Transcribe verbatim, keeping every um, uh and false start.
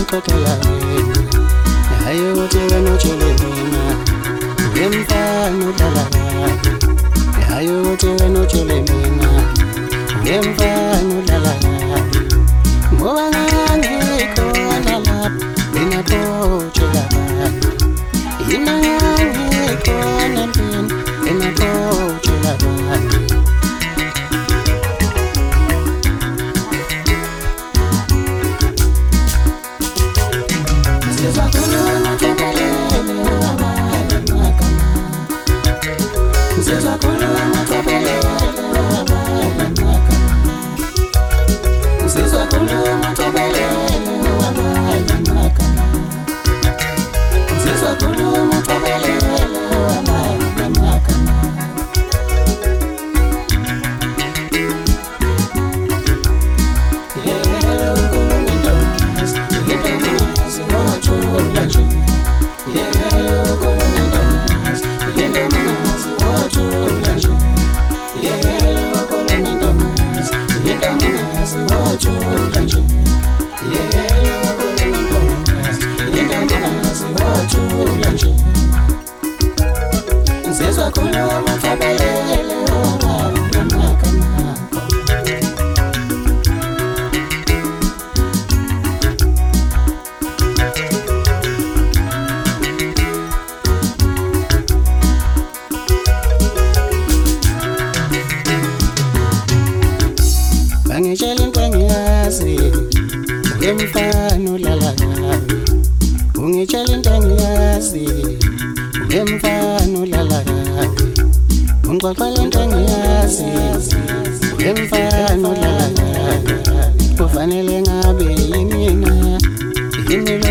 ngixoxela wena hayi ukuthi wena utshele mina ngemfana udlala kabi hayi ukuthi wena utshele mina ngemfana udlala kabi ngoba ngangikhona lapha mina potshela kabi yina ngangikhona mpini mina potshela kabi Bangitshela into engiyazi ngemfana udlala kabi ungitshela into engiyazi ngemfana udlala kabi ungixoxela into engiyazi ngemfana udlala kabi kufanele ngabe yimina yimi